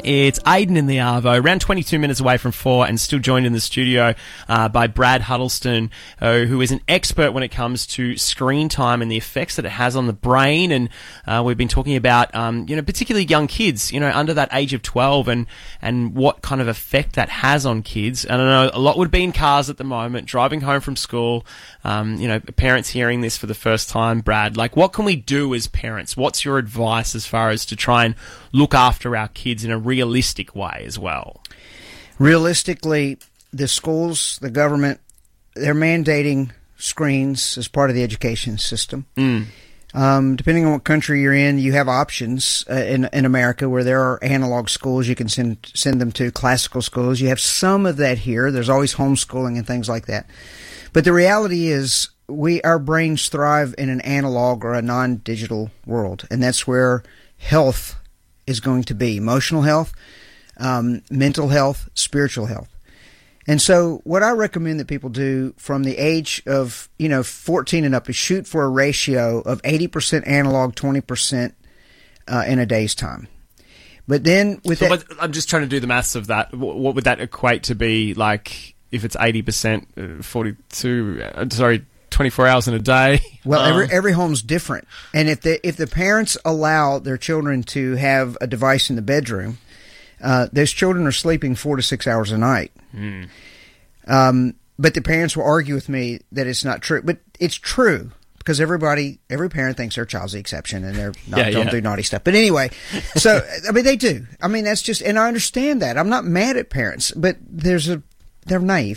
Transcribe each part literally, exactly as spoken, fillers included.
It's Aiden in the Arvo, around twenty-two minutes away from four, and still joined in the studio uh, by Brad Huddleston, uh, who is an expert when it comes to screen time and the effects that it has on the brain. And uh, we've been talking about, um, you know, particularly young kids, you know, under that age of twelve, and and what kind of effect that has on kids. And I know a lot would be in cars at the moment, driving home from school. Um, you know, parents hearing this for the first time. Brad, like, what can we do as parents? What's your advice as far as to try and look after our kids in a realistic way as well? Realistically, the schools, the government, they're mandating screens as part of the education system. Mm. Um, depending on what country you're in, you have options uh, in in America where there are analog schools you can send send them to, classical schools. You have some of that here. There's always homeschooling and things like that. But the reality is, we our brains thrive in an analog or a non-digital world, and that's where health is going to be. Emotional health, um, mental health, spiritual health. And so what I recommend that people do from the age of, you know, fourteen and up is shoot for a ratio of eighty percent analog, twenty percent uh, in a day's time. But then with so that... What, I'm just trying to do the maths of that. What would that equate to be, like, if it's eighty percent, uh, forty-two, uh, sorry, twenty-four hours in a day? Well, um, every every home's different. And if the, if the parents allow their children to have a device in the bedroom, uh, those children are sleeping four to six hours a night. Mm. Um, but the parents will argue with me that it's not true. But it's true, because everybody, every parent thinks their child's the exception and they're not, yeah, don't yeah. do naughty stuff. But anyway, so, I mean, they do. I mean, that's just, and I understand that. I'm not mad at parents, but there's a, they're naive.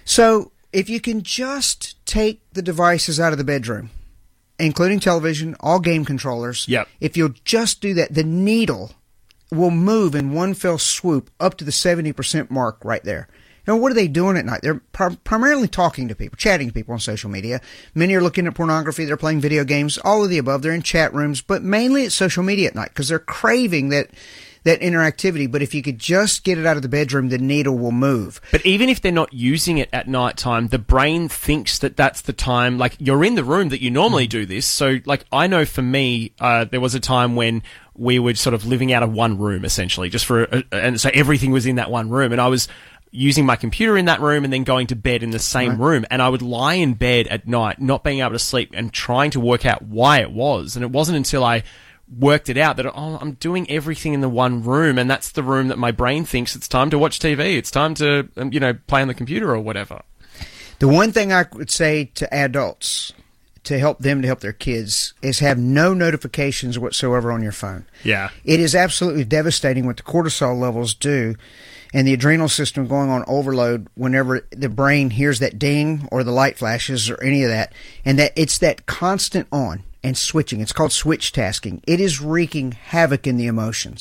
So if you can just take the devices out of the bedroom, including television, all game controllers, yep. if you'll just do that, the needle will move in one fell swoop up to the seventy percent mark right there. Now, what are they doing at night? They're pr- primarily talking to people, chatting to people on social media. Many are looking at pornography. They're playing video games, all of the above. They're in chat rooms, but mainly it's social media at night because they're craving that that interactivity. But if you could just get it out of the bedroom, the needle will move. But even if they're not using it at night time, the brain thinks that that's the time. Like, you're in the room that you normally do this. So, like, I know for me, uh, there was a time when we were sort of living out of one room, essentially, just for, a, and so everything was in that one room. And I was using my computer in that room and then going to bed in the same right. room. And I would lie in bed at night, not being able to sleep and trying to work out why it was. And it wasn't until I worked it out that, oh, I'm doing everything in the one room, and that's the room that my brain thinks it's time to watch T V. It's time to, um, you know, play on the computer or whatever. The one thing I would say to adults to help them to help their kids is have no notifications whatsoever on your phone. Yeah. It is absolutely devastating what the cortisol levels do and the adrenal system going on overload whenever the brain hears that ding or the light flashes or any of that, and that it's that constant on and switching. It's called switch tasking. It is wreaking havoc in the emotions.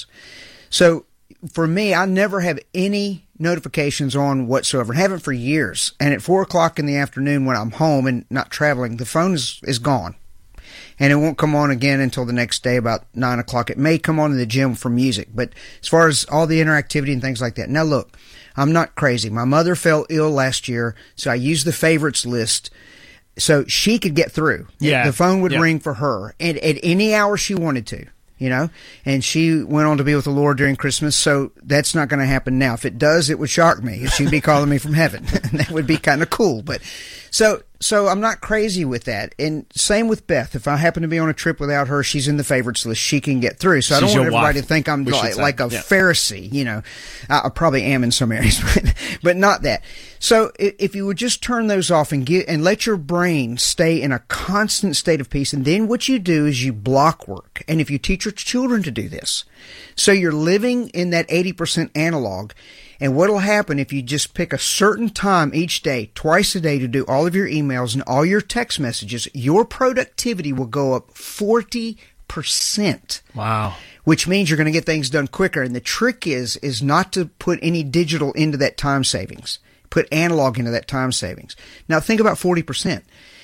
So for me, I never have any notifications on whatsoever. I haven't for years. And at four o'clock in the afternoon when I'm home and not traveling, the phone is, is gone. And it won't come on again until the next day about nine o'clock. It may come on in the gym for music. But as far as all the interactivity and things like that. Now, look, I'm not crazy. My mother fell ill last year, so I used the favorites list so she could get through. Yeah. The phone would yeah. ring for her and at any hour she wanted to, you know, and she went on to be with the Lord during Christmas. So that's not going to happen now. If it does, it would shock me. She'd be calling me from heaven. That would be kind of cool. But so, so I'm not crazy with that. And same with Beth. If I happen to be on a trip without her, she's in the favorites list. She can get through. So I don't She's want your everybody wife, to think I'm we should like, say. like a Yeah. Pharisee, you know. I, I probably am in some areas, but, but not that. So if you would just turn those off and get, and let your brain stay in a constant state of peace, and then what you do is you block work. And if you teach your children to do this, so you're living in that eighty percent analog, and what will happen if you just pick a certain time each day, twice a day, to do all of your emails and all your text messages, your productivity will go up forty percent. Wow. Which means you're going to get things done quicker. And the trick is, is not to put any digital into that time savings. Put analog into that time savings. Now think about forty percent.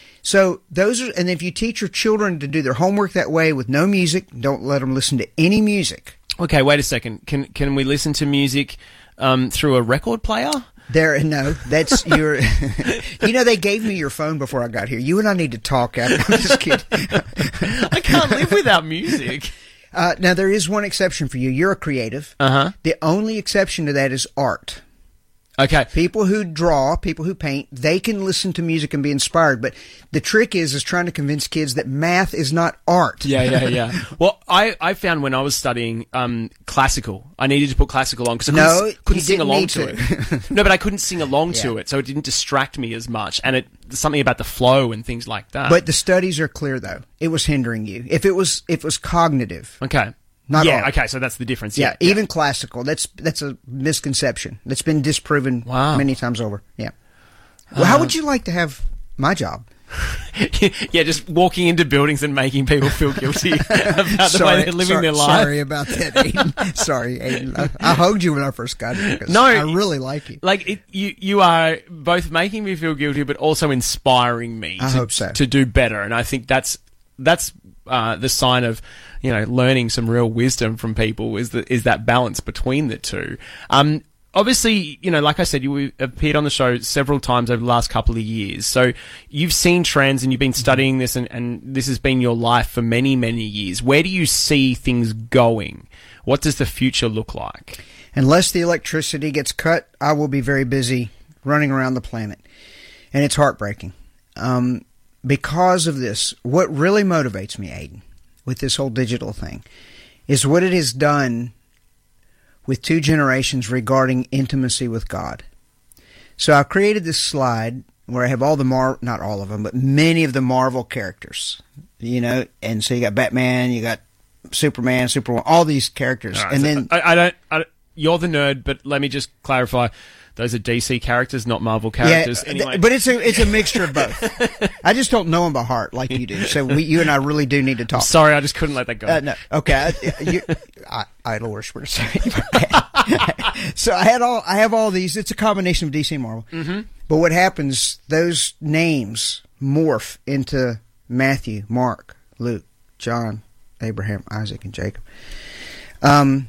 So those are, and if you teach your children to do their homework that way with no music, don't let them listen to any music. Okay, wait a second. Can can we listen to music um, through a record player? There, no, that's your. You know, they gave me your phone before I got here. You and I need to talk. I'm just kidding. I can't live without music. Uh, now, there is one exception for you. You're a creative. Uh-huh. The only exception to that is art. Okay. People who draw, people who paint, they can listen to music and be inspired. But the trick is, is trying to convince kids that math is not art. Yeah, yeah, yeah. Well, I, I found when I was studying um, classical, I needed to put classical on because I couldn't, No, couldn't you sing didn't along need to, to. it. No, but I couldn't sing along to Yeah. it, so it didn't distract me as much. And it something about the flow and things like that. But the studies are clear, though. It was hindering you. If it was, if it was cognitive. Okay. Not yeah, art. okay, so that's the difference. Yeah, Yeah, even classical. That's that's a misconception. That's been disproven Wow. many times over. Yeah. Well, how would you like to have my job? yeah, just walking into buildings and making people feel guilty about the way they're living sorry, their life. Sorry about that, Aiden. sorry, Aiden. I, I hugged you when I first got here because No, I really like you. Like it, you, you are both making me feel guilty, but also inspiring me. I to, hope so. to do better, and I think that's that's uh, the sign of you know learning some real wisdom from people is that is that balance between the two. Um, obviously, you know, like I said, you appeared on the show several times over the last couple of years, so you've seen trends and you've been studying this, and, and this has been your life for many, many years. Where do you see things going? What does the future look like? Unless the electricity gets cut, I will be very busy running around the planet, and it's heartbreaking. Um, because of this, what really motivates me, Aiden, with this whole digital thing, is what it has done with two generations regarding intimacy with God. So I created this slide where I have all the Mar not all of them, but many of the Marvel characters, you know, and so you got Batman, you got Superman, Superwoman, all these characters, All right, and so then I, I, don't, I don't. You're the nerd, but let me just clarify: those are D C characters, not Marvel characters. yeah, anyway, th- but it's a it's a mixture of both. I just don't know them by heart like you do, so we, you and I really do need to talk. sorry, I just couldn't let that go. Uh, no, okay. I, you, I, idol worshiper. Sorry. So I had all. I have all these. It's a combination of D C and Marvel. Mm-hmm. But what happens? Those names morph into Matthew, Mark, Luke, John, Abraham, Isaac, and Jacob. Um,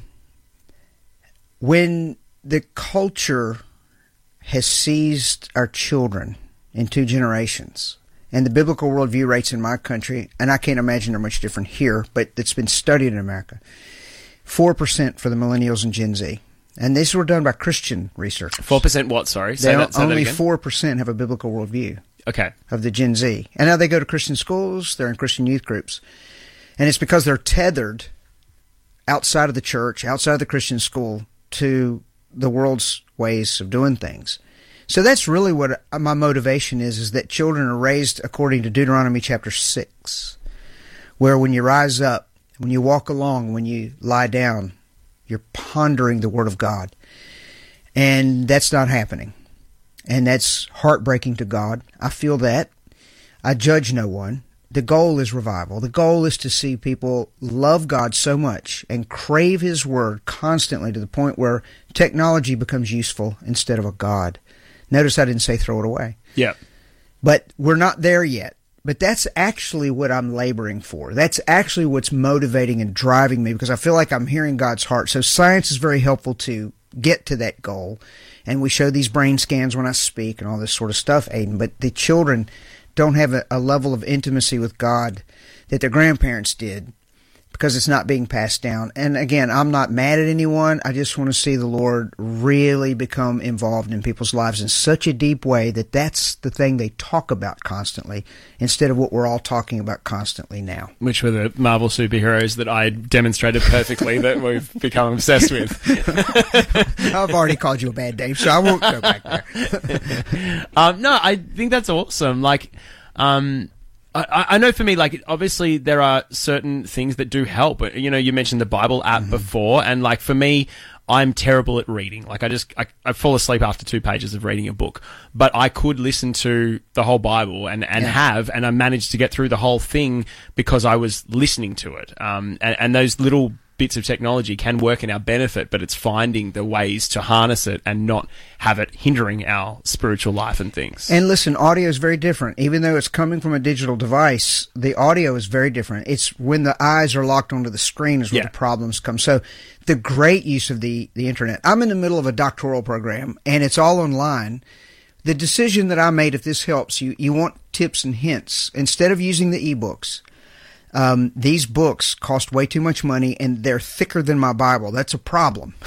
when the culture has seized our children in two generations, and the biblical worldview rates in my country, and I can't imagine they're much different here, but it's been studied in America, four percent for the millennials and Gen Z. And these were done by Christian researchers. Four percent what? Sorry, say They that. Say only that again. four percent have a biblical worldview Okay. of the Gen Z. And now they go to Christian schools, they're in Christian youth groups. And it's because they're tethered outside of the church, outside of the Christian school, to the world's ways of doing things. So that's really what my motivation is, is that children are raised according to Deuteronomy chapter six, where when you rise up, when you walk along, when you lie down, you're pondering the Word of God. And that's not happening. And that's heartbreaking to God. I feel that. I judge no one. The goal is revival. The goal is to see people love God so much and crave His Word constantly to the point where technology becomes useful instead of a God. Notice I didn't say throw it away. Yeah. But we're not there yet. But that's actually what I'm laboring for. That's actually what's motivating and driving me, because I feel like I'm hearing God's heart. So science is very helpful to get to that goal. And we show these brain scans when I speak and all this sort of stuff, Aiden. But the children don't have a, a level of intimacy with God that their grandparents did, because it's not being passed down. And again, I'm not mad at anyone. I just want to see the Lord really become involved in people's lives in such a deep way that that's the thing they talk about constantly, instead of what we're all talking about constantly now. Which were the Marvel superheroes that I demonstrated perfectly that we've become obsessed with. I've already called you a bad name, so I won't go back there. um, no, I think that's awesome. Like, um, I, I know for me, like, obviously there are certain things that do help. You know, you mentioned the Bible app mm-hmm. before, and like for me, I'm terrible at reading. Like I just, I, I fall asleep after two pages of reading a book, but I could listen to the whole Bible and, and yeah. have, and I managed to get through the whole thing because I was listening to it. Um, and, and those little bits of technology can work in our benefit, but it's finding the ways to harness it and not have it hindering our spiritual life and things. And listen, audio is very different. Even though it's coming from a digital device, the audio is very different. It's when the eyes are locked onto the screen is where yeah. the problems come. So the great use of the, the internet. I'm in the middle of a doctoral program, and it's all online. The decision that I made, if this helps you, you want tips and hints. Instead of using the ebooks, Um, these books cost way too much money, and they're thicker than my Bible. That's a problem.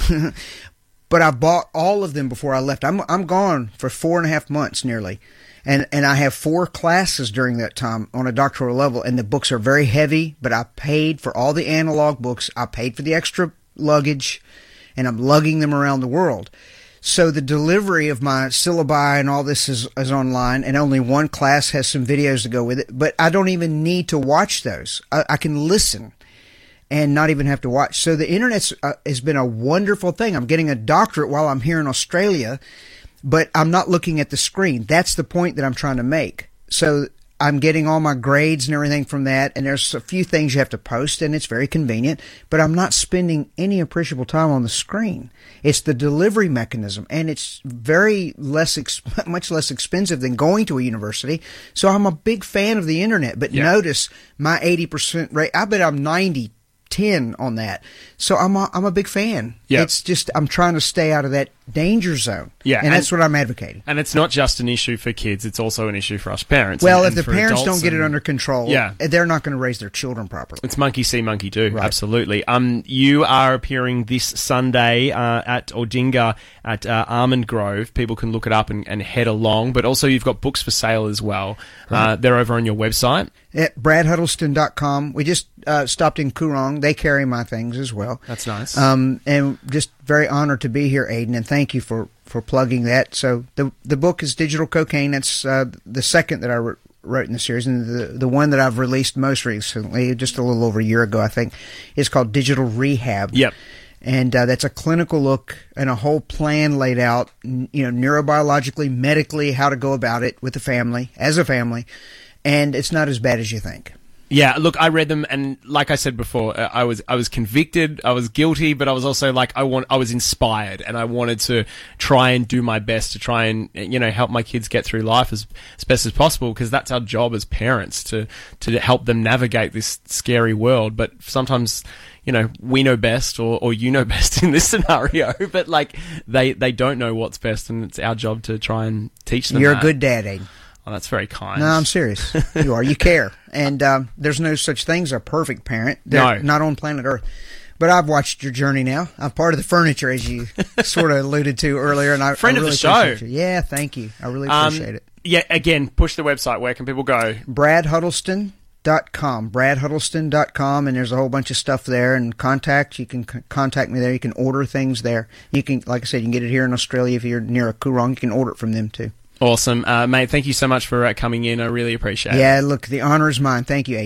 But I bought all of them before I left. I'm I'm gone for four and a half months nearly, and and I have four classes during that time on a doctoral level. And the books are very heavy, but I paid for all the analog books. I paid for the extra luggage, and I'm lugging them around the world. So the delivery of my syllabi and all this is, is online, and only one class has some videos to go with it. But I don't even need to watch those. I, I can listen and not even have to watch. So the internet uh, has been a wonderful thing. I'm getting a doctorate while I'm here in Australia, but I'm not looking at the screen. That's the point that I'm trying to make. So I'm getting all my grades and everything from that, and there's a few things you have to post, and it's very convenient, but I'm not spending any appreciable time on the screen. It's the delivery mechanism, and it's very less, exp- much less expensive than going to a university, so I'm a big fan of the internet. But yeah. Notice my eighty percent rate, I bet I'm ninety ten on that. So I'm a, I'm a big fan. Yep. It's just I'm trying to stay out of that danger zone. Yeah, and, and that's what I'm advocating. And it's not just an issue for kids, it's also an issue for us parents. Well, and, if and the parents don't get and, it under control, yeah. they're not going to raise their children properly. It's monkey see, monkey do. Right. Absolutely. Um, you are appearing this Sunday uh, at Ordinga at uh, Almond Grove. People can look it up and, and head along. But also you've got books for sale as well. Right. Uh, they're over on your website. At brad huddleston dot com. We just uh, stopped in Coorong. They carry my things as well. That's nice. Um, and just very honored to be here, Aidan, and thank you for, for plugging that. So the the book is Digital Cocaine. That's uh, the second that I re- wrote in the series, and the the one that I've released most recently, just a little over a year ago, I think, is called Digital Rehab. Yep. And uh, that's a clinical look and a whole plan laid out, you know, neurobiologically, medically, how to go about it with the family, as a family. And it's not as bad as you think. Yeah, look, I read them, and like I said before, uh, I was I was convicted, I was guilty, but I was also like I want I was inspired, and I wanted to try and do my best to try and you know help my kids get through life as, as best as possible, because that's our job as parents, to to help them navigate this scary world. But sometimes, you know, we know best, or, or you know best in this scenario, but like they they don't know what's best, and it's our job to try and teach them. You're that. a good dad, Aidan. Oh, that's very kind. No, I'm serious. You are. You care. And um, there's no such thing as a perfect parent. They're no. Not on planet Earth. But I've watched your journey now. I'm part of the furniture, as you sort of alluded to earlier. And I, Friend I really of the show. You. Yeah, thank you. I really appreciate um, it. Yeah, again, push the website. Where can people go? brad huddleston dot com. brad huddleston dot com. And there's a whole bunch of stuff there. And contact. You can c- contact me there. You can order things there. You can, like I said, you can get it here in Australia. If you're near a Coorong, you can order it from them too. Awesome. Uh, mate, thank you so much for uh, coming in. I really appreciate yeah, it. Yeah, look, the honor is mine. Thank you, Aidan.